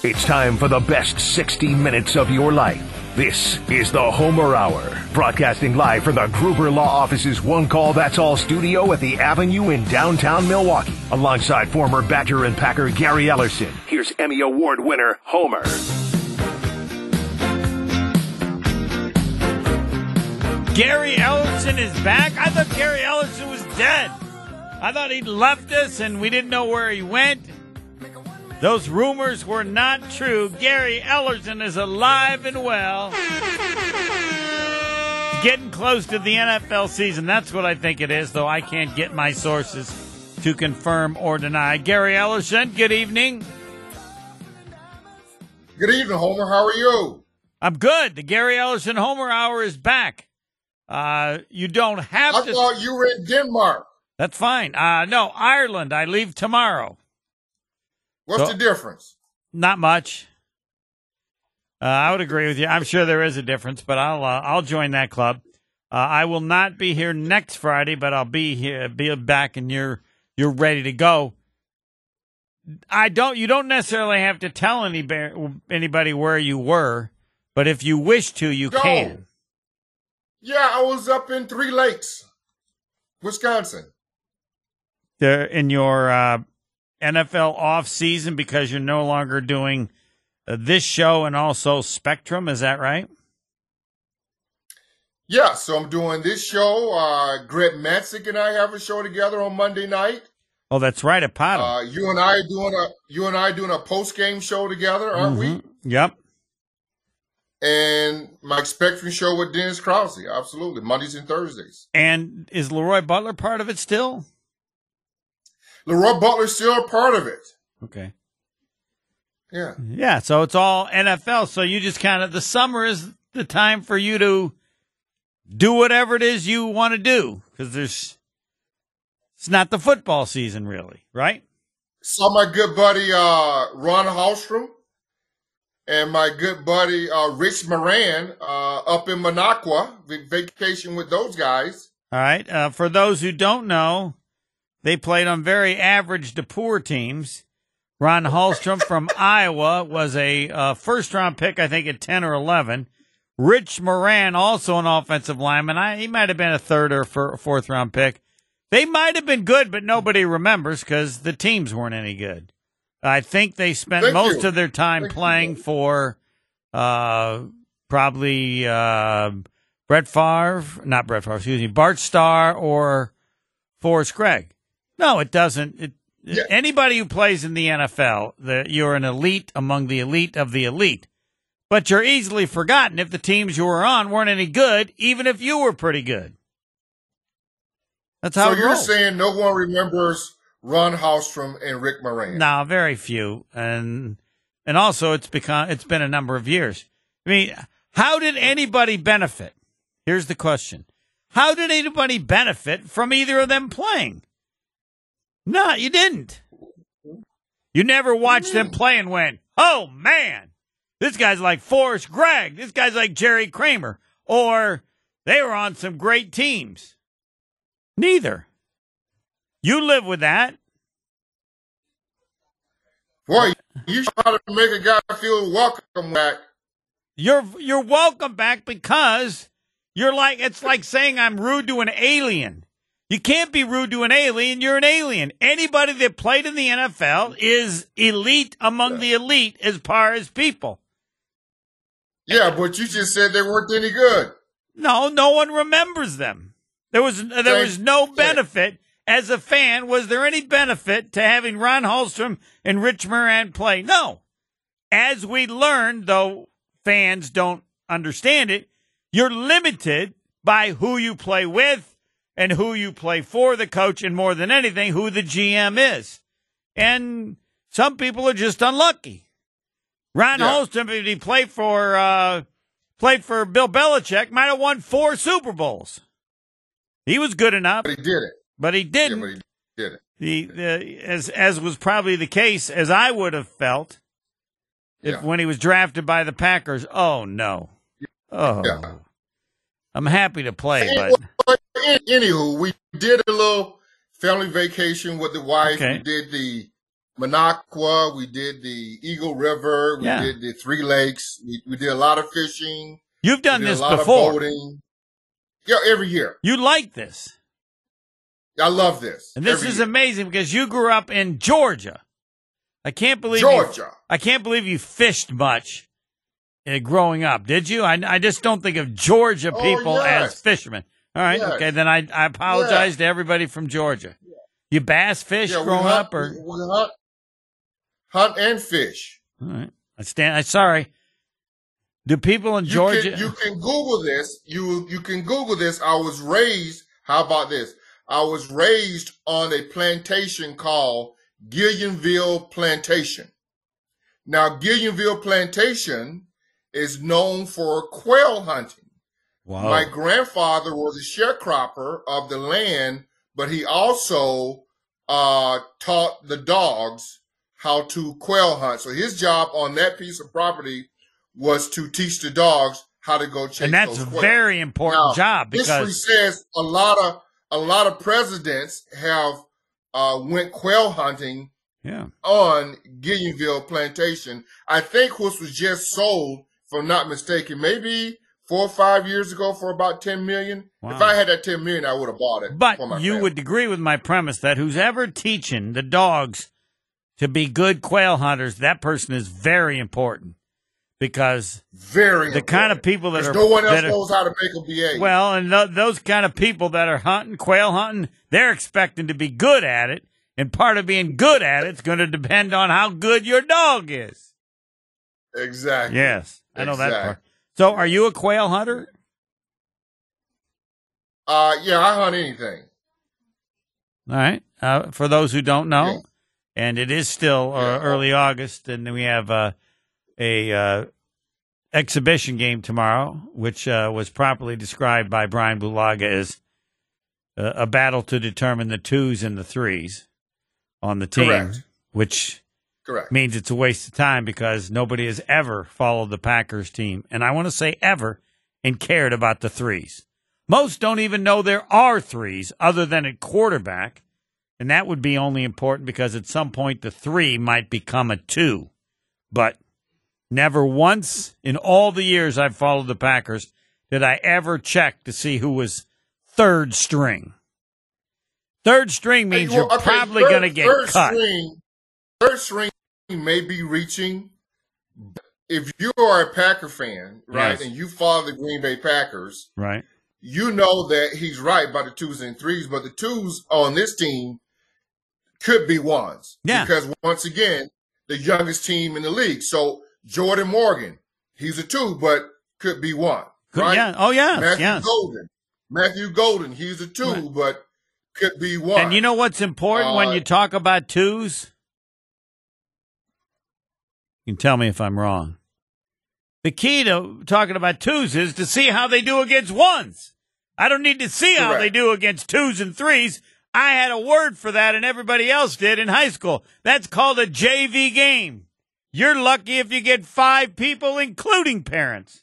It's time for the best 60 minutes of your life. This is the Homer Hour, broadcasting live from the Gruber Law Office's One Call That's All studio at the Avenue in downtown Milwaukee, alongside former Badger and Packer Gary Ellerson. Here's Emmy Award winner Homer. Gary Ellerson is back. I thought Gary Ellerson was dead. I thought he'd left us and we didn't know where he went. Those rumors were not true. Gary Ellerson is alive and well. Getting close to the NFL season. That's what I think it is, though I can't get my sources to confirm or deny. Gary Ellerson, good evening. Good evening, Homer. How are you? I'm good. The Gary Ellerson Homer Hour is back. You don't have to. I thought you were in Denmark. That's fine. No, Ireland. I leave tomorrow. What's the difference? Not much. I would agree with you. I'm sure there is a difference, but I'll join that club. I will not be here next Friday, but I'll be here, be back, and you're ready to go. You don't necessarily have to tell anybody where you were, but if you wish to, you can. Yeah, I was up in Three Lakes, Wisconsin. There in your NFL off season because you're no longer doing this show and also Spectrum. Is that right? Yeah, so I'm doing this show. Greg Matzik and I have a show together on Monday night. Oh, that's right, at Potham. You and I doing a post game show together, aren't we? Yep. And my Spectrum show with Dennis Krause, absolutely, Mondays and Thursdays. And is Leroy Butler part of it still? Leroy Butler's still a part of it. Okay. Yeah. Yeah, so it's all NFL. So you just the summer is the time for you to do whatever it is you want to do. Because it's not the football season really, right? Saw my good buddy Ron Hallstrom and my good buddy Rich Moran up in Minocqua, vacation with those guys. All right. For those who don't know, they played on very average to poor teams. Ron Hallstrom from Iowa was a first-round pick, I think, at 10 or 11. Rich Moran, also an offensive lineman. He might have been a third or fourth-round pick. They might have been good, but nobody remembers because the teams weren't any good. I think they spent most of their time playing for probably Bart Starr or Forrest Gregg. No, it doesn't. Anybody who plays in the NFL, you're an elite among the elite of the elite. But you're easily forgotten if the teams you were on weren't any good, even if you were pretty good. That's how it rolls. So you're saying no one remembers Ron Hallstrom and Rick Moran? No, very few. And also it's been a number of years. I mean, how did anybody benefit? Here's the question. How did anybody benefit from either of them playing? No, you didn't. You never watched them play and went, oh, man, this guy's like Forrest Gregg. This guy's like Jerry Kramer. Or they were on some great teams. Neither. You live with that. Boy, you try to make a guy feel welcome back. You're welcome back because it's like saying I'm rude to an alien. You can't be rude to an alien. You're an alien. Anybody that played in the NFL is elite among the elite as far as people. Yeah, but you just said they weren't any good. No one remembers them. There was no benefit as a fan. Was there any benefit to having Ron Hallstrom and Rich Moran play? No. As we learned, though fans don't understand it, you're limited by who you play with and who you play for, the coach, and more than anything, who the GM is. And some people are just unlucky. Ron Hallstrom, if he played for Bill Belichick, might have won 4 Super Bowls. He was good enough. But he did it. But he didn't. Yeah, but he did it. As was probably the case, as I would have felt, when he was drafted by the Packers. Oh, no. Oh. Yeah. I'm happy to play, but anywho, we did a little family vacation with the wife. Okay. We did the Minocqua. We did the Eagle River. We did the Three Lakes. We did a lot of fishing. You've done this before. A lot of boating. Yeah, every year. You like this. I love this. And this is amazing because you grew up in Georgia. I can't believe you fished much growing up. Did you? I just don't think of Georgia people as fishermen. All right. Yes. Okay. Then I apologize to everybody from Georgia. You bass fish growing up, or we hunt and fish. All right. I'm sorry. Do people in Georgia? You can Google this. You can Google this. I was raised. How about this? I was raised on a plantation called Gillionville Plantation. Now, Gillionville Plantation is known for quail hunting. Wow. My grandfather was a sharecropper of the land, but he also taught the dogs how to quail hunt. So his job on that piece of property was to teach the dogs how to go chase those quail. And that's a very important job because history says a lot of presidents have went quail hunting on Gillionville Plantation. I think which was just sold, if I'm not mistaken, maybe 4 or 5 years ago for about $10 million. Wow. If I had that $10 million, I would have bought it. But you would agree with my premise that who's ever teaching the dogs to be good quail hunters, that person is very important. Because the kind of people that no one else knows how to make them behave. Well, and those kind of people that are hunting, quail hunting, they're expecting to be good at it. And part of being good at it's going to depend on how good your dog is. Exactly. Yes, I know that part. So are you a quail hunter? Yeah, I hunt anything. All right. For those who don't know, and it is still early August, and we have a exhibition game tomorrow, which was properly described by Brian Bulaga as a battle to determine the 2s and the 3s on the team. Correct. Which means it's a waste of time because nobody has ever followed the Packers team, and I want to say ever, and cared about the 3s. Most don't even know there are 3s other than at quarterback, and that would be only important because at some point the 3 might become a 2. But never once in all the years I've followed the Packers did I ever check to see who was third string. Third string means you're probably going to get cut. Third string may be reaching. If you are a Packer fan, right, and you follow the Green Bay Packers, right, you know that he's right about the 2s and 3s, but the 2s on this team could be 1s. Yeah. Because once again, the youngest team in the league. So Jordan Morgan, he's a 2, but could be 1. Right? Yeah. Oh, yeah. Matthew Golden, he's a 2, but could be 1. And you know what's important when you talk about 2s? You can tell me if I'm wrong. The key to talking about 2s is to see how they do against 1s. I don't need to see how they do against 2s and 3s. I had a word for that, and everybody else did in high school. That's called a JV game. You're lucky if you get 5 people, including parents.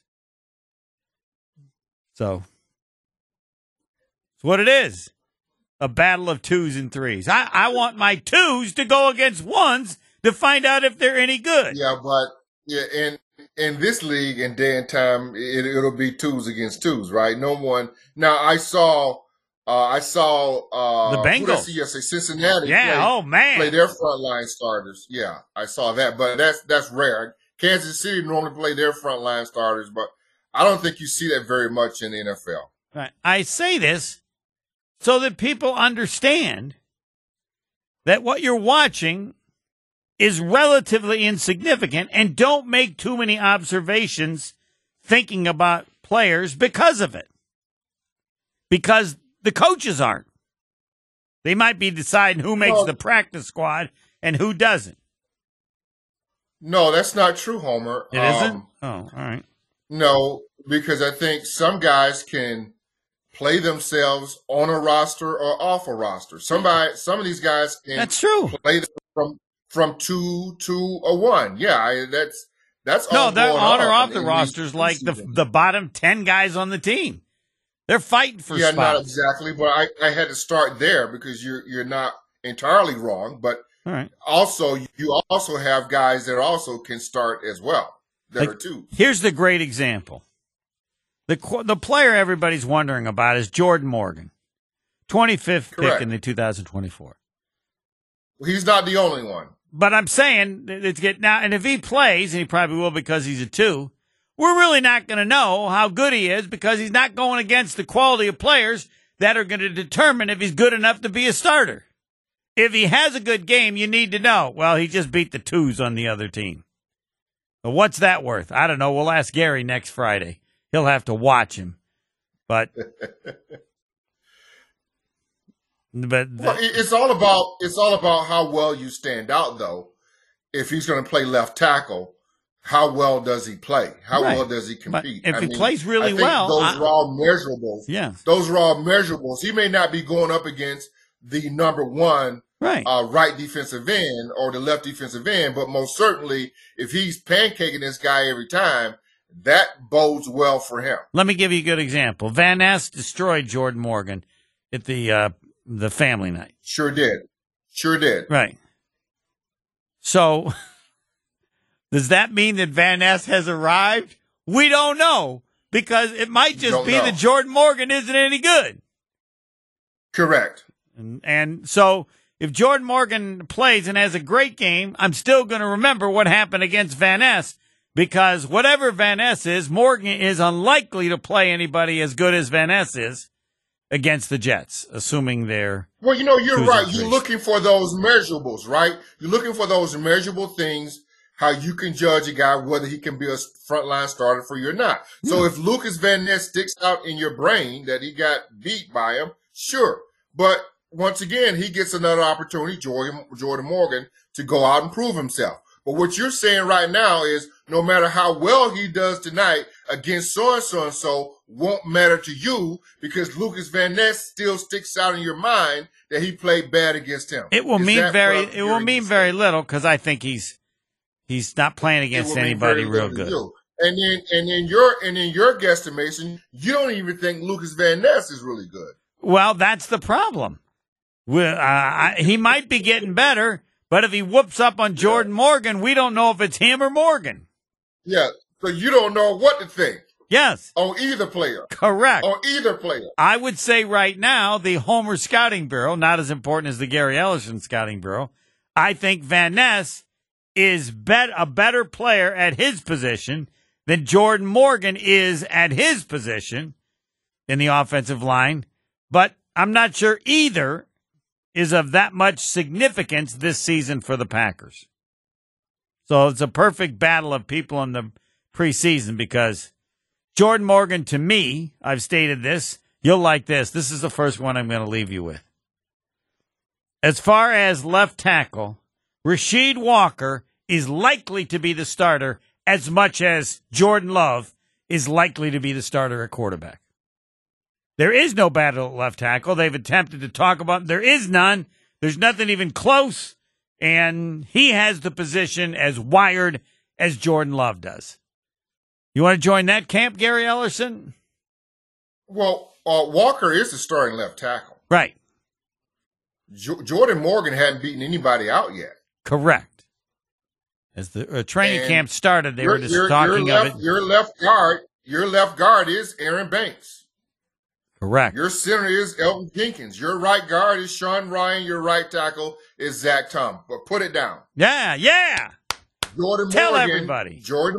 So, it's what it is. A battle of 2s and 3s. I want my 2s to go against 1s to find out if they're any good. Yeah, but in this league and day and time, it'll be 2s against 2s, right? No one. Now I saw the Bengals. Yesterday, Cincinnati. Yeah, play their frontline starters. Yeah, I saw that, but that's rare. Kansas City normally play their frontline starters, but I don't think you see that very much in the NFL. Right. I say this so that people understand that what you're watching is relatively insignificant, and don't make too many observations thinking about players because of it. Because the coaches aren't. They might be deciding who makes the practice squad and who doesn't. No, that's not true, Homer. It isn't? Oh, all right. No, because I think some guys can play themselves on a roster or off a roster. Some of these guys can That's true. play from 2 to a 1. Yeah, that's all. No, they're on or off the rosters like the bottom 10 guys on the team. They're fighting for spots. Not exactly, but I had to start there because you're not entirely wrong, but All right. Also, you also have guys that also can start as well. That are two. Here's the great example. The player everybody's wondering about is Jordan Morgan, 25th pick in the 2024. He's not the only one. But I'm saying now, and if he plays, and he probably will because he's a 2, we're really not going to know how good he is because he's not going against the quality of players that are going to determine if he's good enough to be a starter. If he has a good game, you need to know, well, he just beat the 2s on the other team. But what's that worth? I don't know. We'll ask Gary next Friday. He'll have to watch him. But well, it's all about how well you stand out, though. If he's going to play left tackle, how well does he play? How well does he compete? But if he plays really well, those are all measurables. Yeah, those are all measurables. He may not be going up against the number one right defensive end or the left defensive end, but most certainly, if he's pancaking this guy every time, that bodes well for him. Let me give you a good example. Van Ness destroyed Jordan Morgan at the family night. Sure did. Right. So, does that mean that Van Ness has arrived? We don't know, because it might just be that Jordan Morgan isn't any good. Correct. And so, if Jordan Morgan plays and has a great game, I'm still going to remember what happened against Van Ness, because whatever Van Ness is, Morgan is unlikely to play anybody as good as Van Ness is against the Jets, assuming they're... Well, you're right. You're looking for those measurables, right? You're looking for those measurable things, how you can judge a guy, whether he can be a frontline starter for you or not. So if Lucas Van Ness sticks out in your brain that he got beat by him, sure. But once again, he gets another opportunity, Jordan Morgan, to go out and prove himself. But what you're saying right now is no matter how well he does tonight against so-and-so won't matter to you because Lucas Van Ness still sticks out in your mind that he played bad against him. It will mean very little because I think he's not playing against anybody real good. And in your guesstimation, you don't even think Lucas Van Ness is really good. Well, that's the problem. He might be getting better. But if he whoops up on Jordan Morgan, we don't know if it's him or Morgan. Yeah, so you don't know what to think. Yes. On either player. Correct. On either player. I would say right now, the Homer Scouting Bureau, not as important as the Gary Ellison Scouting Bureau, I think Van Ness is a better player at his position than Jordan Morgan is at his position in the offensive line. But I'm not sure either is of that much significance this season for the Packers. So it's a perfect battle of people in the preseason because Jordan Morgan, to me, I've stated this, you'll like this. This is the first one I'm going to leave you with. As far as left tackle, Rasheed Walker is likely to be the starter as much as Jordan Love is likely to be the starter at quarterback. There is no battle at left tackle. They've attempted to talk about it. There is none. There's nothing even close. And he has the position as wired as Jordan Love does. You want to join that camp, Gary Ellison? Well, Walker is the starting left tackle. Right. Jordan Morgan hadn't beaten anybody out yet. Correct. As the training camp started, they were just talking of it. Your left guard is Aaron Banks. Correct. Your center is Elton Jenkins. Your right guard is Sean Ryan. Your right tackle is Zach Tom. But put it down. Yeah. Tell everybody. Jordan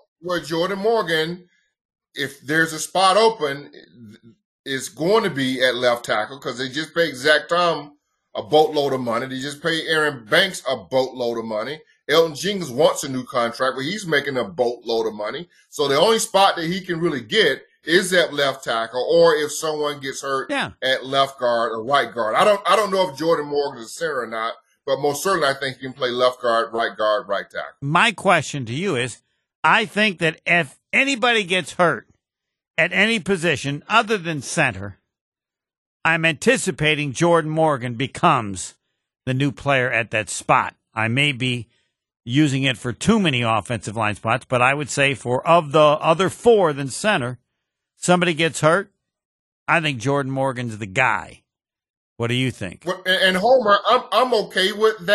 Morgan, if there's a spot open, is going to be at left tackle because they just paid Zach Tom a boatload of money. They just paid Aaron Banks a boatload of money. Elton Jenkins wants a new contract, but he's making a boatload of money. So the only spot that he can really get is at left tackle, or if someone gets hurt at left guard or right guard. I don't know if Jordan Morgan is a center or not, but most certainly I think he can play left guard, right tackle. My question to you is, I think that if anybody gets hurt at any position other than center, I'm anticipating Jordan Morgan becomes the new player at that spot. I may be using it for too many offensive line spots, but I would say for of the other four than center, somebody gets hurt, I think Jordan Morgan's the guy. What do you think? And Homer, I'm okay with that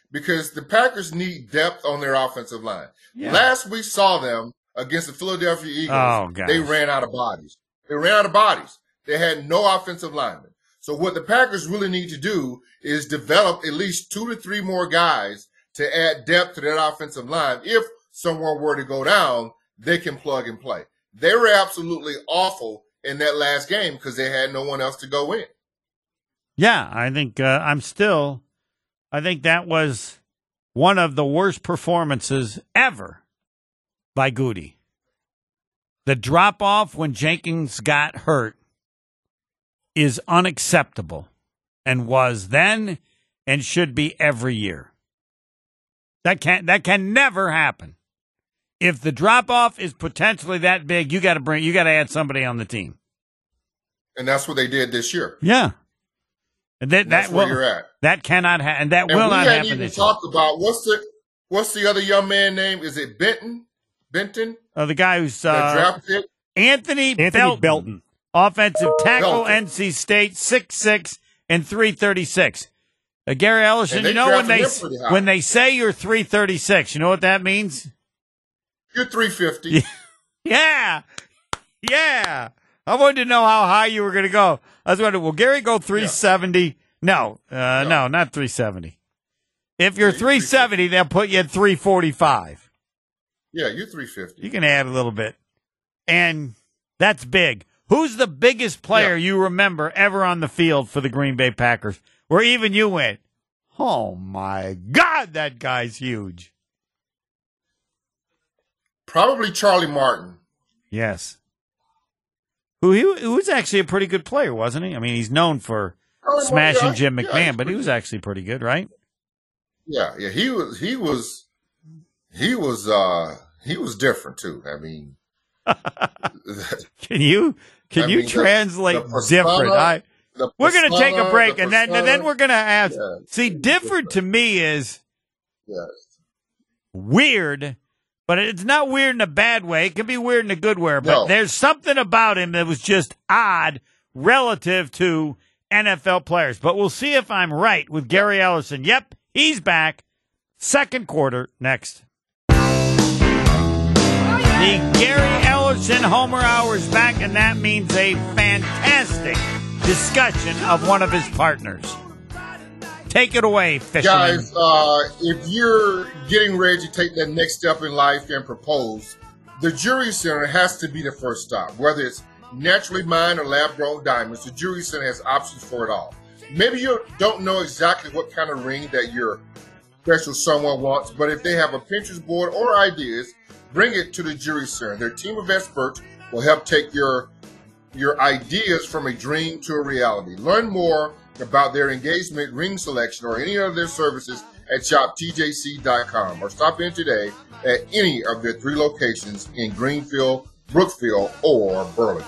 because the Packers need depth on their offensive line. Yeah. Last we saw them against the Philadelphia Eagles, they ran out of bodies. They had no offensive linemen. So what the Packers really need to do is develop at least 2 to 3 more guys to add depth to that offensive line. If someone were to go down, they can plug and play. They were absolutely awful in that last game because they had no one else to go in. Yeah, I think I think that was one of the worst performances ever by Goody. The drop-off when Jenkins got hurt is unacceptable and was then and should be every year. That can never happen. If the drop-off is potentially that big, you got to add somebody on the team. And that's what they did this year. Yeah. And that's where you're at. That cannot happen, and that will not happen this year. Talked about what's the other young man name? Is it Benton? The guy who's the draft pick? Anthony Belton, offensive tackle, NC State, 6'6" and 336. Gary Ellison, you know when they say you're 336, you know what that means? You're 350. Yeah. I wanted to know how high you were going to go. I was wondering, will Gary go 370? No, not 370. If you're 370, they'll put you at 345. Yeah, you're 350. You can add a little bit. And that's big. Who's the biggest player you remember ever on the field for the Green Bay Packers, where even you went, oh, my God, that guy's huge? Probably Charlie Martin. Yes. Who was actually a pretty good player, wasn't he? I mean, he's known for smashing Jim McMahon, but he was actually pretty good, right? Yeah. He was different too. I mean, can you translate different? We're going to take a break, and then we're going to ask. Yeah. See, different to me is weird. But it's not weird in a bad way. It can be weird in a good way. But there's something about him that was just odd relative to NFL players. But we'll see if I'm right with Gary Ellison. Yep, he's back. Second quarter next. The Gary Ellison Homer Hour is back, and that means a fantastic discussion of one of his partners. Take it away, Fisherman. Guys, if you're getting ready to take that next step in life and propose, the Jewelry Center has to be the first stop. Whether it's naturally mined or lab-grown diamonds, the Jewelry Center has options for it all. Maybe you don't know exactly what kind of ring that your special someone wants, but if they have a Pinterest board or ideas, bring it to the Jewelry Center. Their team of experts will help take your ideas from a dream to a reality. Learn more about their engagement ring selection or any of their services at shoptjc.com or stop in today at any of their 3 locations in Greenfield, Brookfield, or Burlington.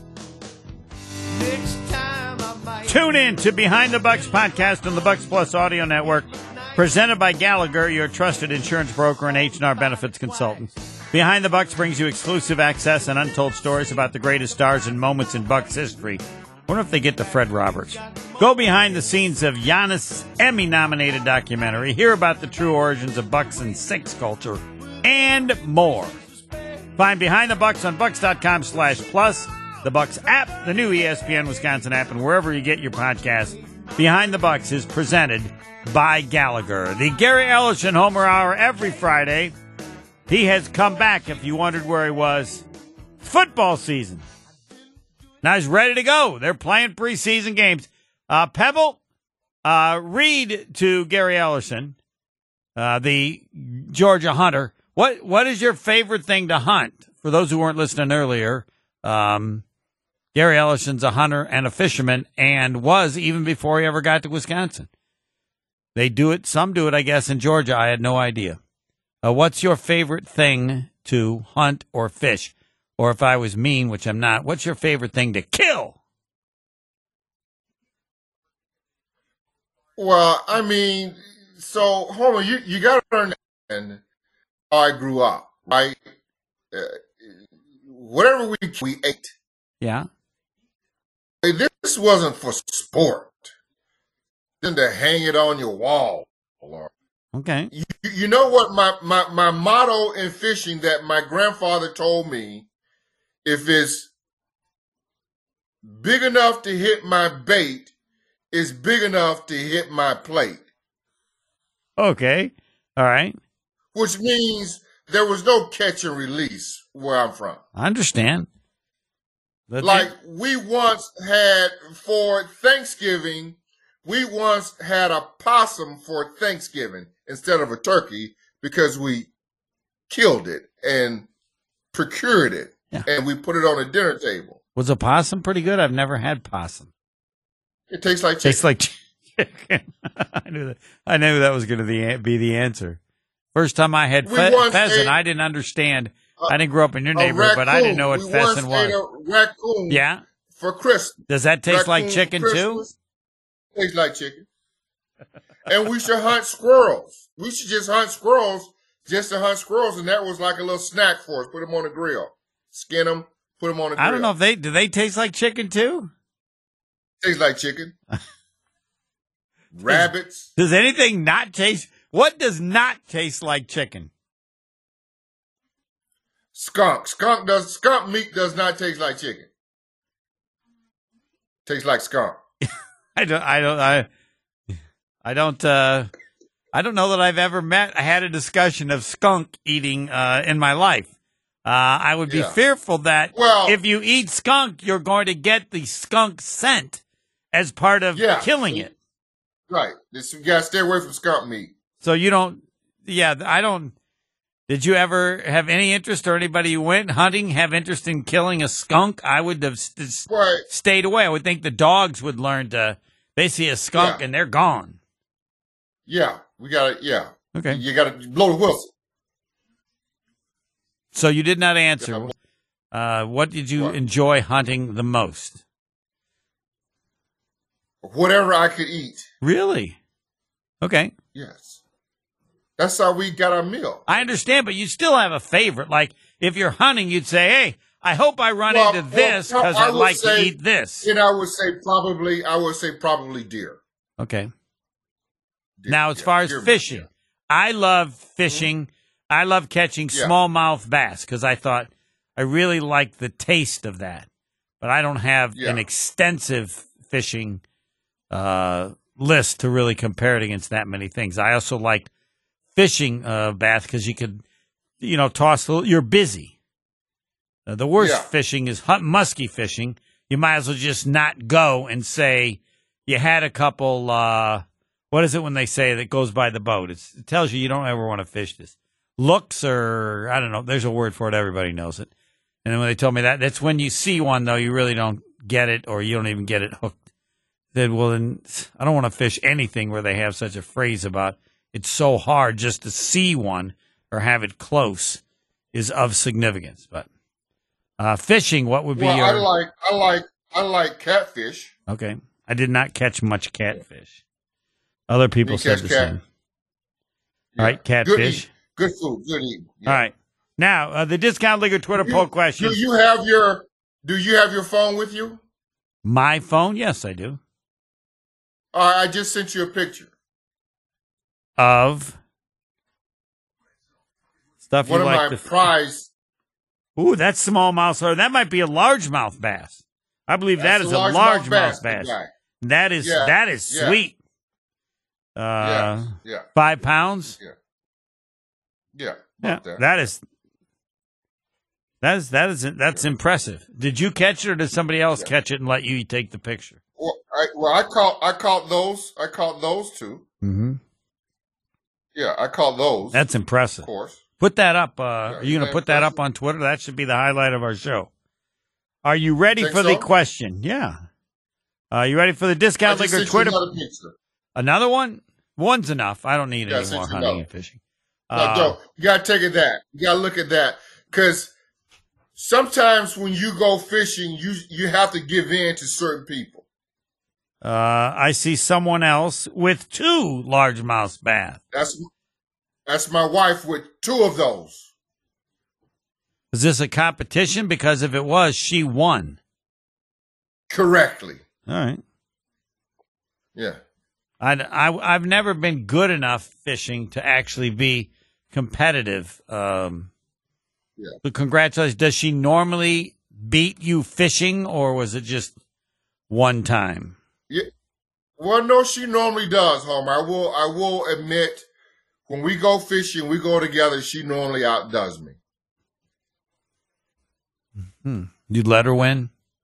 Tune in to Behind the Bucks podcast on the Bucks Plus Audio Network, presented by Gallagher, your trusted insurance broker and H&R benefits consultant. Behind the Bucks brings you exclusive access and untold stories about the greatest stars and moments in Bucks history. Wonder if they get to Fred Roberts. Go behind the scenes of Giannis' Emmy-nominated documentary. Hear about the true origins of Bucks and Six culture and more. Find Behind the Bucks on Bucks.com/plus, the Bucks app, the new ESPN Wisconsin app, and wherever you get your podcasts. Behind the Bucks is presented by Gallagher. The Gary Ellison Homer Hour every Friday. He has come back, if you wondered where he was. Football season. Now he's ready to go. They're playing preseason games. Pebble, read to Gary Ellison, the Georgia hunter. What is your favorite thing to hunt? For those who weren't listening earlier, Gary Ellison's a hunter and a fisherman, and was even before he ever got to Wisconsin. They do it. Some do it, I guess, in Georgia. I had no idea. What's your favorite thing to hunt or fish? Or if I was mean, which I'm not, what's your favorite thing to kill? Well, I mean, so, Homer, you got to learn how I grew up, right? Whatever we ate. Yeah. This wasn't for sport. Then to hang it on your wall or Okay. You know what my motto in fishing that my grandfather told me, if it's big enough to hit my bait, it's big enough to hit my plate. Okay. All right. Which means there was no catch and release where I'm from. I understand. We once had for Thanksgiving, we once had a possum for Thanksgiving instead of a turkey because we killed it and procured it, and we put it on a dinner table. Was a possum pretty good? I've never had possum. It tastes like chicken. Tastes like chicken. I knew that was going to be the answer. First time I had pheasant, I didn't understand. I didn't grow up in your neighborhood, but I didn't know what pheasant was. We once ate a raccoon for Christmas. Does that taste like chicken too? Tastes like chicken. And we should hunt squirrels. We should just hunt squirrels, and that was like a little snack for us. Put them on the grill, skin them, put them on the grill. I don't know if do they taste like chicken too? Tastes like chicken. Rabbits. Does anything not taste? What does not taste like chicken? Skunk meat does not taste like chicken. Tastes like skunk. I don't know that I've ever had a discussion of skunk eating in my life. I would be fearful that if you eat skunk, you're going to get the skunk scent as part of killing it. Right. You got to stay away from skunk meat. So you don't. Yeah, I don't. Did you ever have any interest, or anybody who went hunting have interest in killing a skunk? I would have stayed away. I would think the dogs would learn to. They see a skunk and they're gone. Yeah, we got to. Yeah. Okay. You got to blow the whistle. So you did not answer. What did you enjoy hunting the most? Whatever I could eat. Really? Okay. Yes. That's how we got our meal. I understand, but you still have a favorite. Like, if you're hunting, you'd say, hey, I hope I run into this because I'd like to eat this. And I would say probably deer. Okay. Now, as far as fishing, I love fishing. I love catching smallmouth bass because I thought I really liked the taste of that. But I don't have an extensive fishing list to really compare it against that many things. I also like fishing bass because you could, toss a little. You're busy. The worst fishing is musky fishing. You might as well just not go and say you had a couple. What is it when they say that goes by the boat? It tells you don't ever want to fish this. Looks or I don't know. There's a word for it. Everybody knows it. And then when they told me that's when you see one, though, you really don't get it or you don't even get it hooked. Then, then I don't want to fish anything where they have such a phrase about it's so hard just to see one or have it close is of significance. But fishing, what would be your? I like catfish. Okay, I did not catch much catfish. Other people said the same. All right, catfish. Good food, good eating. Yeah. All right, now the Discount League Twitter poll question. Do you have your phone with you? My phone? Yes, I do. I just sent you a picture. Of stuff you like to prize. Ooh, that's smallmouth. That might be a largemouth bass. I believe that is a largemouth bass. That is sweet. 5 pounds. Yeah. That's impressive. Did you catch it, or did somebody else catch it and let you take the picture? I caught those. I caught those too. Mm-hmm. Yeah, I caught those. That's impressive. Of course. Put that up. Are you going to put that up on Twitter? That should be the highlight of our show. Are you ready for the question? Yeah. Are you ready for the Discount League Twitter? Another one? One's enough. I don't need any more hunting and fishing. No, you got to take it that. You got to look at that. Because sometimes when you go fishing, you have to give in to certain people. I see someone else with 2 largemouth bass. That's my wife with 2 of those. Is this a competition? Because if it was, she won. Correctly. All right. Yeah. I've never been good enough fishing to actually be competitive. So congratulations. Does she normally beat you fishing, or was it just one time? Yeah. Well, no, she normally does, Homer. I will admit, when we go fishing, we go together, she normally outdoes me. You'd let her win?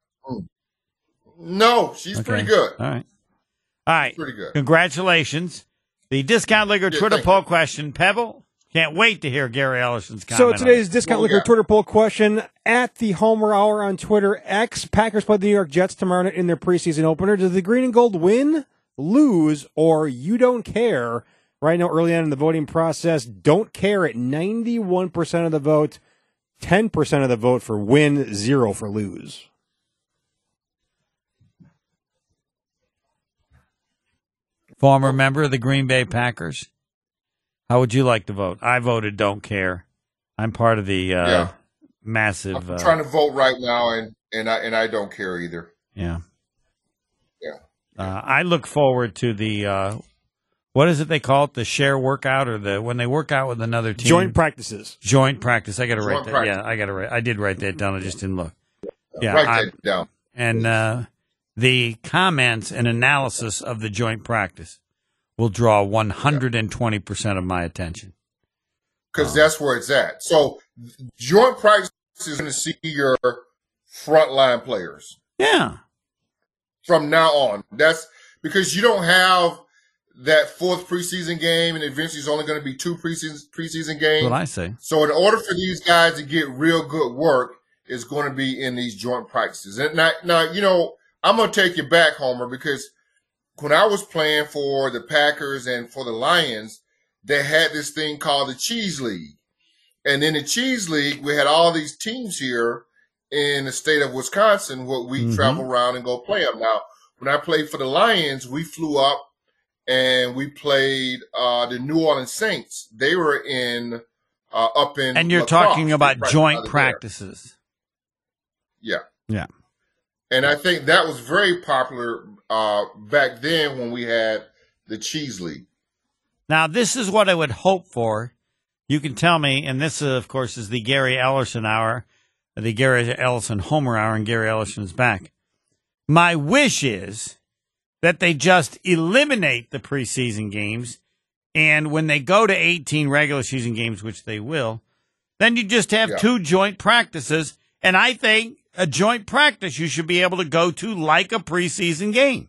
No, she's pretty good. All right. Pretty good. Congratulations. The Discount Liquor Twitter poll question, Pebble. Can't wait to hear Gary Ellison's comment. So today's Discount Liquor Twitter poll question at the Homer Hour on Twitter X. Packers play the New York Jets tomorrow night in their preseason opener. Does the Green and Gold win, lose, or you don't care? Right now, early on in the voting process, don't care at 91% of the vote, 10% of the vote for win, 0 for lose. Former member of the Green Bay Packers. How would you like to vote? I voted don't care. I'm part of the massive. I'm trying to vote right now, and I don't care either. Yeah. Yeah. I look forward to the what is it they call it? The share workout, or when they work out with another team. Joint practices. Joint practice. I got to write that. Yeah, I got to write. I did write that down. I just didn't look. Yeah, write that down. And the comments and analysis of the joint practice will draw 120% of my attention. Because that's where it's at. So joint practice is going to see your frontline players. Yeah. From now on. That's because you don't have that fourth preseason game, and eventually it's only going to be 2 preseason games. That's what I say. So in order for these guys to get real good work, it's going to be in these joint practices. And now, you know, I'm going to take you back, Homer, because when I was playing for the Packers and for the Lions, they had this thing called the Cheese League. And in the Cheese League, we had all these teams here in the state of Wisconsin where we travel around and go play them. Now, when I played for the Lions, we flew up and we played the New Orleans Saints. They were in up in And you're La Crosse, talking about joint practices. Yeah. Yeah. And I think that was very popular back then when we had the Cheese League. Now, this is what I would hope for. You can tell me, and this, of course, is the Gary Ellison Hour, the Gary Ellison Homer Hour, and Gary Ellison is back. My wish is that they just eliminate the preseason games, and when they go to 18 regular season games, which they will, then you just have 2 joint practices, and I think a joint practice you should be able to go to like a preseason game.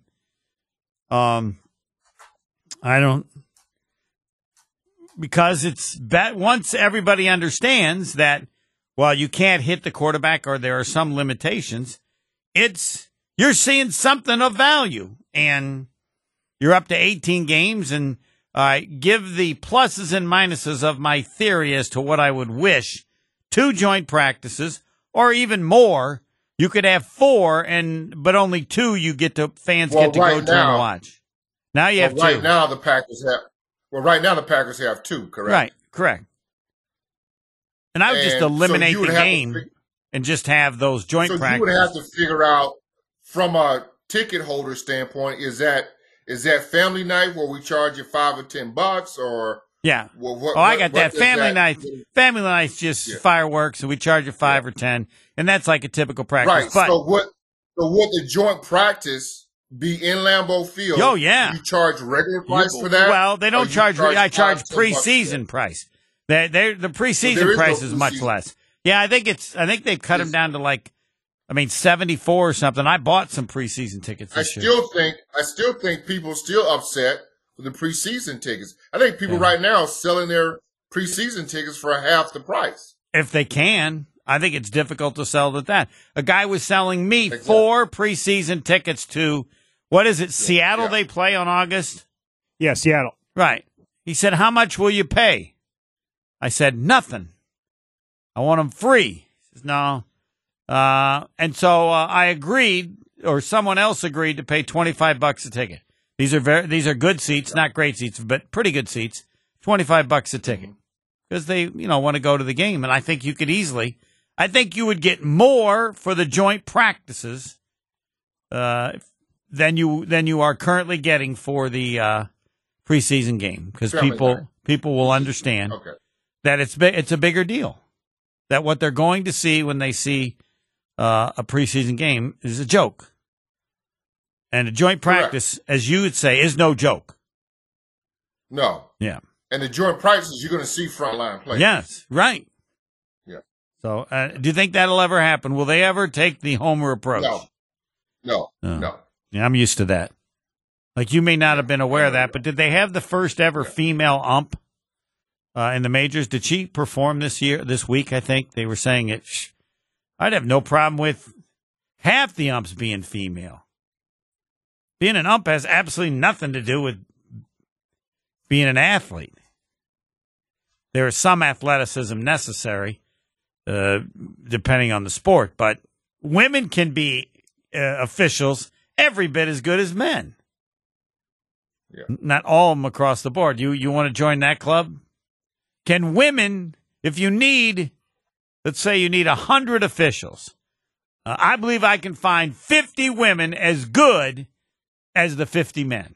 Because it's once everybody understands that, well, you can't hit the quarterback or there are some limitations, you're seeing something of value, and you're up to 18 games, and give the pluses and minuses of my theory as to what I would wish. 2 joint practices, or even more. You could have 4, but only 2 you get to fans get to go to and watch. Now you have 2. Right now the Packers have 2, correct? Right, correct. And I would just eliminate the game and just have those joint practices. So you would have to figure out, from a ticket holder standpoint, is that family night where we charge you $5 or $10, or yeah? Well, I got that family night. Family night's just fireworks, and we charge you $5 or $10, and that's like a typical practice. Right. But, so would the joint practice be in Lambeau Field? Oh yeah. You charge regular price for that? Well, they don't charge. I charge preseason price. The preseason price is much less. Yeah, I think they've cut them down to 74 or something. I bought some preseason tickets this year. I still think people are still upset with the preseason tickets. I think people right now are selling their preseason tickets for half the price. If they can. I think it's difficult to sell at that. A guy was selling me 4 preseason tickets to, what is it, Seattle they play on August? Yeah, Seattle. Right. He said, how much will you pay? I said, nothing. I want them free. He says, no. And so I agreed, or someone else agreed to pay $25 a ticket. These are good seats, not great seats, but pretty good seats. $25 a ticket because they want to go to the game, and I think you could easily. I think you would get more for the joint practices. than you are currently getting for the preseason game, because people will understand that it's a bigger deal. That what they're going to see when they see a preseason game is a joke, and a joint practice, as you would say, is no joke. No. Yeah. And the joint practices, you're going to see frontline players. Yes, right. Yeah. So, do you think that'll ever happen? Will they ever take the Homer approach? No. Yeah, I'm used to that. Like, you may not have been aware of that, but did they have the first ever female ump in the majors? Did she perform this week? I think they were saying it. I'd have no problem with half the umps being female. Being an ump has absolutely nothing to do with being an athlete. There is some athleticism necessary, depending on the sport, but women can be officials every bit as good as men. Yeah. Not all of them across the board. You want to join that club? Can women, if you need, let's say you need 100 officials, I believe I can find 50 women as good as the 50 men.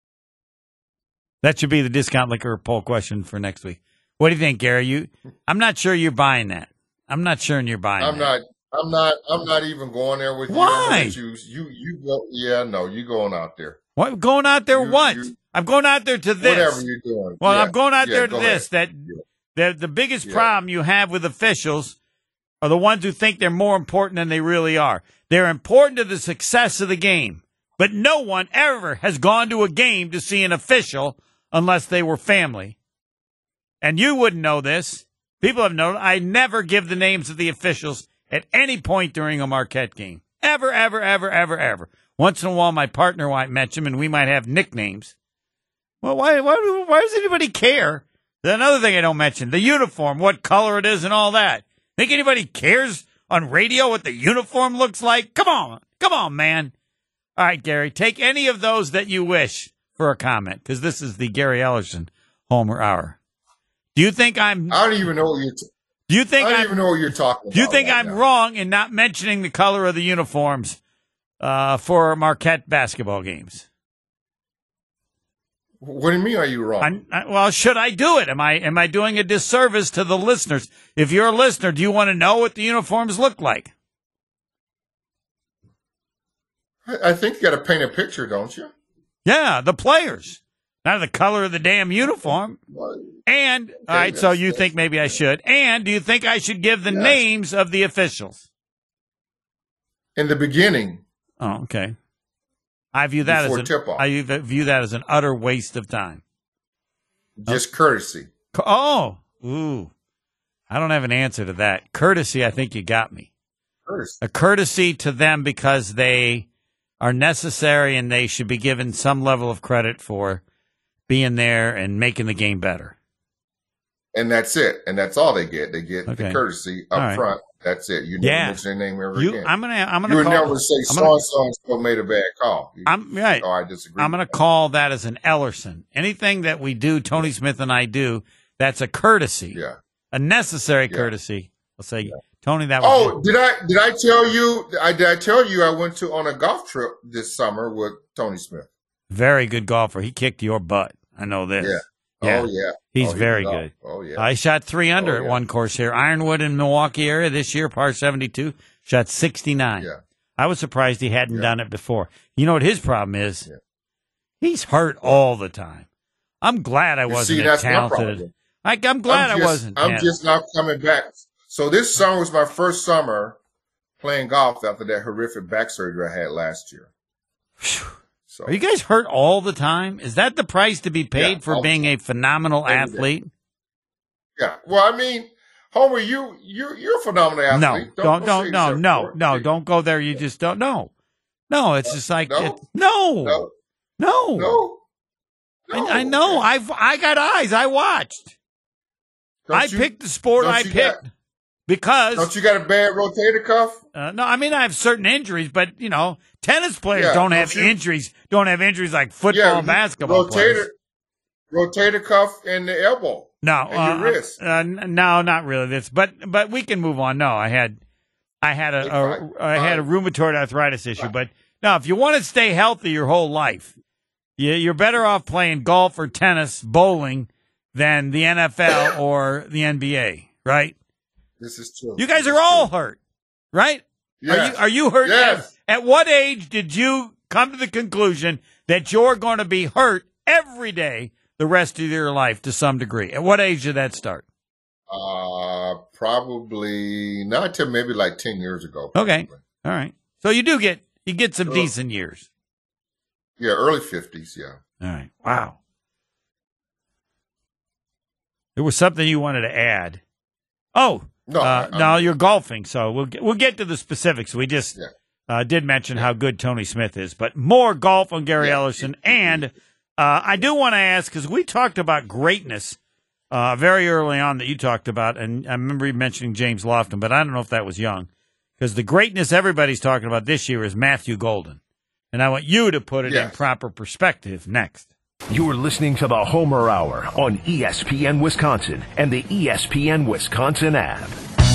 That should be the discount liquor poll question for next week. What do you think, Gary? I'm not sure you're buying that. I'm not sure you're buying that. I'm not even going there with you. Why? You go. Yeah, no, you going out there. What? Going out there? What? I'm going out there to this. Whatever you're doing. Well, I'm going out there to this. Ahead. That the biggest problem you have with officials are the ones who think they're more important than they really are. They're important to the success of the game, but no one ever has gone to a game to see an official unless they were family. And you wouldn't know this. People have known. I never give the names of the officials at any point during a Marquette game. Ever, ever, ever, ever, ever. Once in a while, my partner might mention them, and we might have nicknames. Well, why does anybody care? Another thing I don't mention, the uniform, what color it is and all that. Think anybody cares on radio what the uniform looks like? Come on, man. All right, Gary, take any of those that you wish for a comment, because this is the Gary Ellerson Homer Hour. Do you think I don't even know what you're talking about. Do you think I'm wrong in not mentioning the color of the uniforms for Marquette basketball games? What do you mean, are you wrong? Well, should I do it? Am I doing a disservice to the listeners? If you're a listener, do you want to know what the uniforms look like? I think you got to paint a picture, don't you? Yeah, the players. Not the color of the damn uniform. And, okay, all right, so you think maybe I should. And do you think I should give the names of the officials? In the beginning. Oh, okay. I view that as an utter waste of time. Just courtesy. Ooh. I don't have an answer to that. Courtesy, I think you got me. A courtesy to them because they are necessary and they should be given some level of credit for being there and making the game better. And that's it. And that's all they get. They get the courtesy up front. That's it. You never mention their name ever again. I'm gonna. You would never say so made a bad call. I'm right. I disagree. I'm gonna call that as an Ellerson. Anything that we do, Tony Smith and I do, that's a courtesy. Yeah. A necessary courtesy. I'll say, Tony, that was. Did I tell you? Did I tell you I went on a golf trip this summer with Tony Smith? Very good golfer. He kicked your butt. I know this. Yeah. Oh, yeah. He's very good. Oh, yeah. I shot 3 under at one course here. Ironwood in Milwaukee area this year, par 72. Shot 69. Yeah. I was surprised he hadn't done it before. You know what his problem is? Yeah. He's hurt all the time. I'm glad I wasn't as talented. I'm glad I wasn't. I'm just now coming back. So this summer was my first summer playing golf after that horrific back surgery I had last year. So. Are you guys hurt all the time? Is that the price to be paid for being a phenomenal athlete? Yeah. Well, I mean, Homer, you're a phenomenal athlete. No, don't go there. You just don't know. No, it's just like no. I know. I got eyes. I watched. I picked the sport I picked because. Don't you got a bad rotator cuff? No, I mean I have certain injuries, but tennis players don't have injuries. Don't have injuries like football, and basketball players. Rotator cuff and the elbow. No, and your wrist. No, not really. This, but we can move on. No, I had a rheumatoid arthritis issue, but Now, if you want to stay healthy your whole life, you're better off playing golf or tennis, bowling, than the NFL or the NBA, right? This is true. You guys are all hurt, right? Yes. Are you hurt? Yes. At what age did you come to the conclusion that you're going to be hurt every day the rest of your life to some degree? At what age did that start? Probably not until maybe like 10 years ago. Probably. Okay. All right. So you get some decent years. Yeah, early 50s, yeah. All right. Wow. There was something you wanted to add. Oh, no, you're golfing, so we'll get to the specifics. We just did mention how good Tony Smith is, but more golf on Gary Ellerson. And I do want to ask, because we talked about greatness very early on that you talked about, and I remember you mentioning James Lofton, but I don't know if that was young, because the greatness everybody's talking about this year is Matthew Golden. And I want you to put it in proper perspective next. You're listening to the Homer Hour on ESPN Wisconsin and the ESPN Wisconsin app.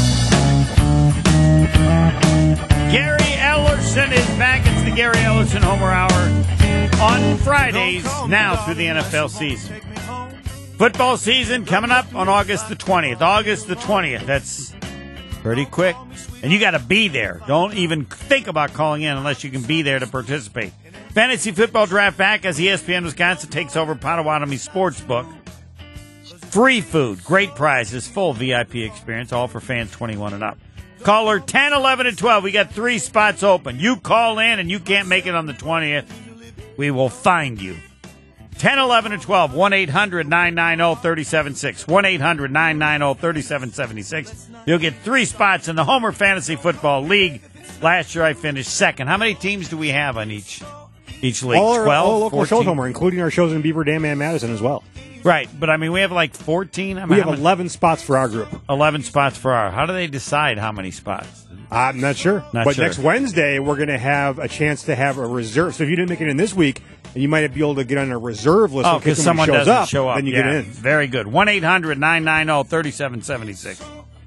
Gary Ellerson is back. It's the Gary Ellerson Homer Hour on Fridays now through the NFL season. Football season coming up on August the 20th. August the 20th. That's pretty quick. And you got to be there. Don't even think about calling in unless you can be there to participate. Fantasy Football Draft back as ESPN Wisconsin takes over Potawatomi Sportsbook. Free food, great prizes, full VIP experience, all for fans 21 and up. Caller 10, 11, and 12. We got 3 spots open. You call in and you can't make it on the 20th. We will find you. 10, 11, and 12. 1-800-990-3776. 1-800-990-3776. You'll get 3 spots in the Homer Fantasy Football League. Last year I finished second. How many teams do we have on each league? All 12? all local 14? shows, Homer, including our shows in Beaver Dam and Madison as well. Right, but I mean, we have like 14. We have 11 spots for our group. 11 spots for our. How do they decide how many spots? I'm not sure. But next Wednesday, we're going to have a chance to have a reserve. So if you didn't make it in this week, and you might be able to get on a reserve list in case someone doesn't show up. Then you get in. Very good. 1-800-990-3776.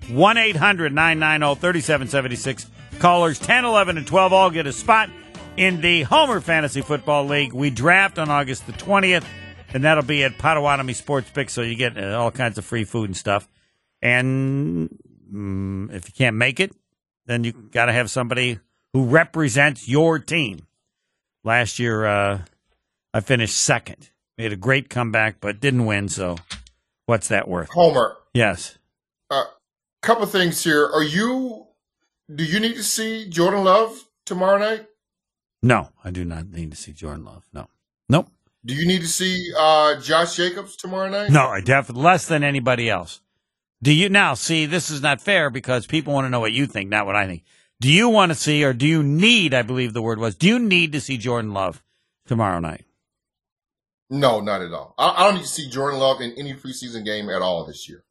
1-800-990-3776. Callers 10, 11, and 12 all get a spot in the Homer Fantasy Football League. We draft on August the 20th, and that'll be at Potawatomi Sportsbook, so you get all kinds of free food and stuff. And if you can't make it, then you got to have somebody who represents your team. Last year, I finished second. Made a great comeback, but didn't win, so what's that worth? Homer. Yes. Couple things here. Do you need to see Jordan Love tomorrow night? No, I do not need to see Jordan Love. No. Nope. Do you need to see Josh Jacobs tomorrow night? No, I definitely less than anybody else. Do you now see? This is not fair because people want to know what you think, not what I think. Do you want to see, or do you need? I believe the word was. Do you need to see Jordan Love tomorrow night? No, not at all. I don't need to see Jordan Love in any preseason game at all this year.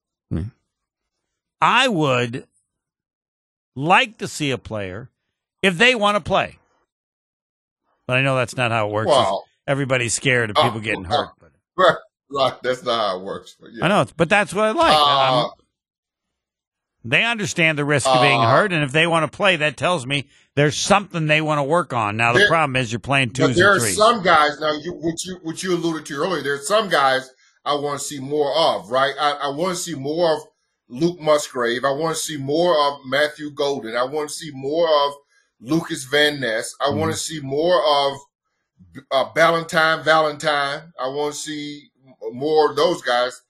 I would like to see a player if they want to play, but I know that's not how it works. Well, everybody's scared of people getting hurt. Right, that's not how it works. But yeah. I know, but that's what I like. They understand the risk of being hurt, and if they want to play, that tells me there's something they want to work on. Now, the problem is you're playing twos and threes. There are some guys, now, which you alluded to earlier, there's some guys I want to see more of, right? I want to see more of Luke Musgrave. I want to see more of Matthew Golden. I want to see more of Lucas Van Ness. I want to see more of Valentine. I want to see more of those guys.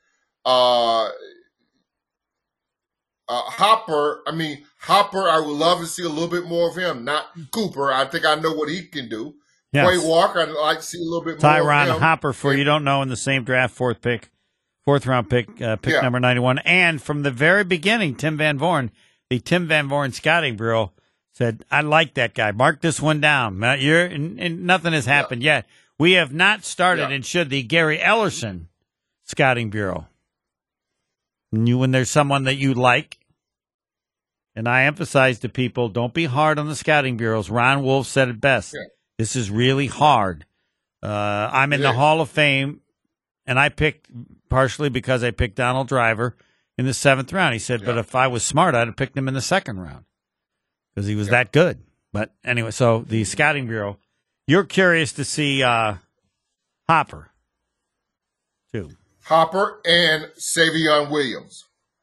Hopper, I would love to see a little bit more of him, not Cooper. I think I know what he can do. Yes. Quay Walker, I'd like to see a little bit more of him. Tyron Hopper, for you don't know, in the same draft, fourth round pick number 91. And from the very beginning, Tim Van Vorn, the Tim Van Vorn Scouting Bureau, said, I like that guy. Mark this one down. And nothing has happened yet. We have not started, and should the Gary Ellerson Scouting Bureau. When there's someone that you like, and I emphasize to people, don't be hard on the scouting bureaus. Ron Wolf said it best. Yeah. This is really hard. I'm in the Hall of Fame, and I picked partially because I picked Donald Driver in the 7th round. He said, but if I was smart, I'd have picked him in the 2nd round because he was that good. But anyway, so the scouting bureau You're curious to see Hopper, too. Hopper and Savion Williams.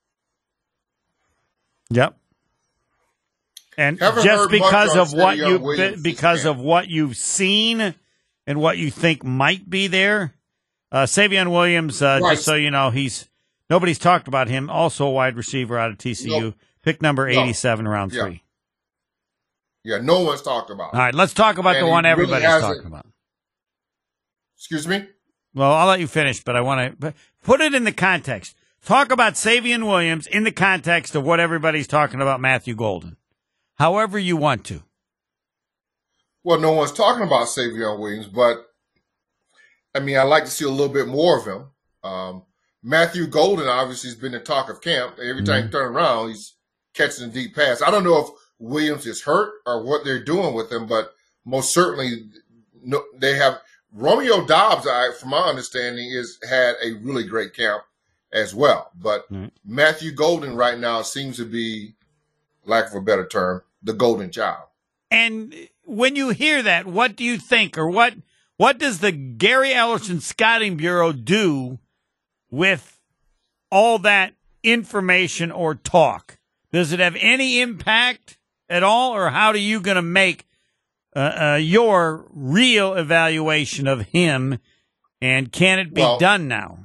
Yep. And Haven't just heard because much of on what Savion Williams of what you've seen and what you think might be there, Savion Williams, Right. just so you know, nobody's talked about him. Also a wide receiver out of TCU, Nope. pick number No. 87, round 3. Yeah, no one's talked about All right, let's talk about And the he one really everybody's hasn't- talking about. Excuse me? Well, I'll let you finish, but I want to put it in the context. Talk about Savion Williams in the context of what everybody's talking about Matthew Golden. However you want to. Well, no one's talking about Savion Williams, but I mean, I'd like to see a little bit more of him. Matthew Golden obviously has been the talk of camp. Every time you turn around, he's catching a deep pass. I don't know if Williams is hurt or what they're doing with him, but most certainly they have Romeo Dobbs, from my understanding, had a really great camp as well. But Matthew Golden right now seems to be, lack of a better term, the golden child. And when you hear that, what do you think, or what does the Gary Ellerson Scouting Bureau do with all that information or talk? Does it have any impact at all, or how are you going to make your real evaluation of him, and can it be done now?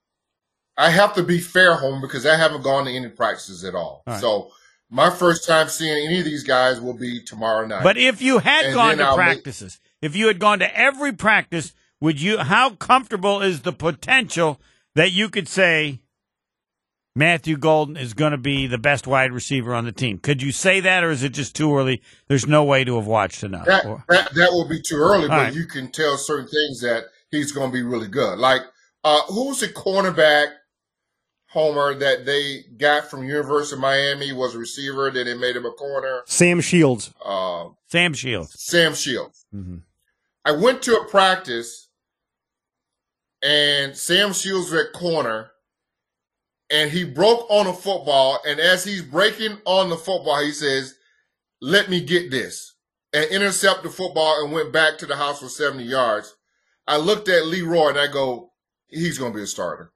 I have to be fair, Home, because I haven't gone to any practices at all. Right. So my first time seeing any of these guys will be tomorrow night. But if you had And gone then to I'll practices, if you had gone to every practice, how comfortable is the potential that you could say Matthew Golden is going to be the best wide receiver on the team? Could you say that, or is it just too early? There's no way to have watched enough. That will be too early, but right. You can tell certain things that he's going to be really good. Like, who's the cornerback, Homer, that they got from University of Miami, was a receiver, then they made him a corner? Sam Shields. Sam Shields. Sam Shields. Mm-hmm. I went to a practice, and Sam Shields was at corner, and he broke on a football, and as he's breaking on the football, he says, "Let me get this," and intercepted the football and went back to the house for 70 yards. I looked at Leroy, and I go, he's going to be a starter.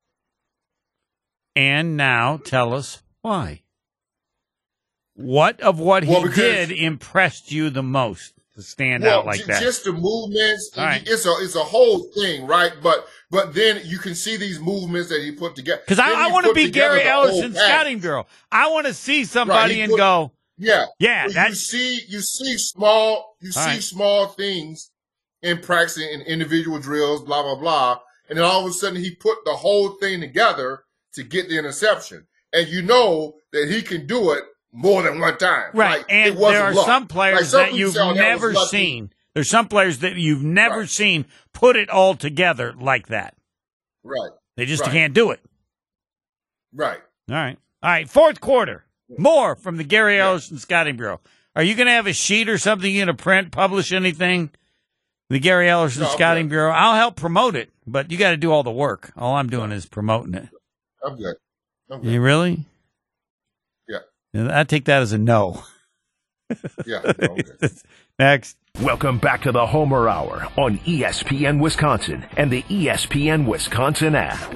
And now tell us why. What of what he did impressed you the most to stand out like that? Just the movements. Right. It's a whole thing, right? But then you can see these movements that he put together. Because I want to be Gary Ellerson Scouting Bureau. I want to see somebody and go, yeah. Well, you see small things in practice, in individual drills, blah, blah, blah. And then all of a sudden he put the whole thing together to get the interception. And you know that he can do it more than one time. Right. Like, and there are some players that you've never seen. There's some players that you've never seen put it all together like that. Right. They just can't do it. Right. All right. Fourth quarter. More from the Gary Ellerson Scouting Bureau. Are you going to have a sheet or something you're going to print, publish anything? The Gary Ellerson Scouting Bureau. I'll help promote it, but you got to do all the work. All I'm doing is promoting it. I'm good. You really? Yeah. I take that as a no. Yeah. Okay. Next. Welcome back to the Homer Hour on ESPN Wisconsin and the ESPN Wisconsin app.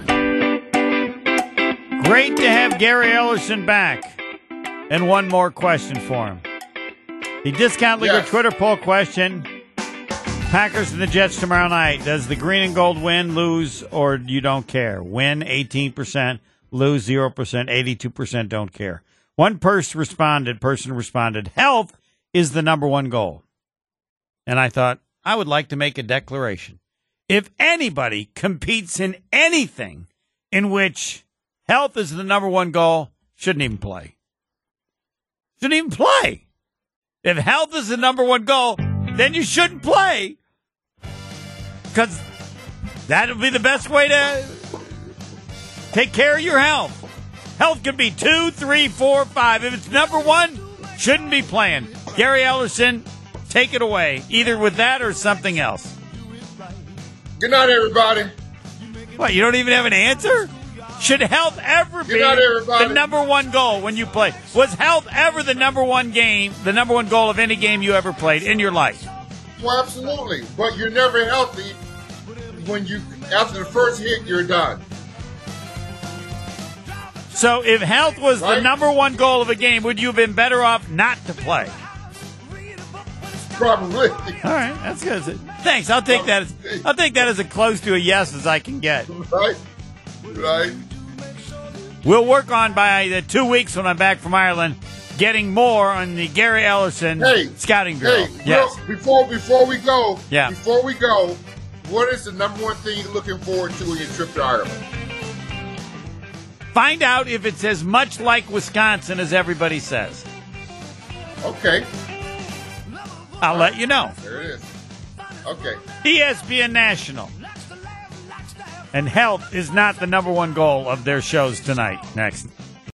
Great to have Gary Ellerson back. And one more question for him. The Discount Leader Twitter poll question. Packers and the Jets tomorrow night. Does the green and gold win, lose, or you don't care? Win 18%, lose 0%, 82% don't care. One person responded, health is the number one goal. And I thought, I would like to make a declaration. If anybody competes in anything in which health is the number one goal, shouldn't even play. Shouldn't even play. If health is the number one goal, then you shouldn't play. Because that would be the best way to take care of your health. Health can be 2, 3, 4, 5. If it's number one, shouldn't be playing. Gary Ellerson, take it away, either with that or something else. Good night, everybody. What, you don't even have an answer? Should health ever be the number one goal when you play? Was health ever the number one goal of any game you ever played in your life? Well, absolutely. But you're never healthy when after the first hit, you're done. So if health was Right? the number one goal of a game, would you have been better off not to play? Probably. All right, that's good. Thanks. I'll take that. I'll take that as close to a yes as I can get. Right? Right? We'll work on by the 2 weeks when I'm back from Ireland, getting more on the Gary Ellison scouting bureau. Hey, Yes. before we go, Yeah. what is the number one thing you're looking forward to in your trip to Ireland? Find out if it's as much like Wisconsin as everybody says. Okay. I'll let you know. There it is. Okay. ESPN National. And health is not the number one goal of their shows tonight. Next.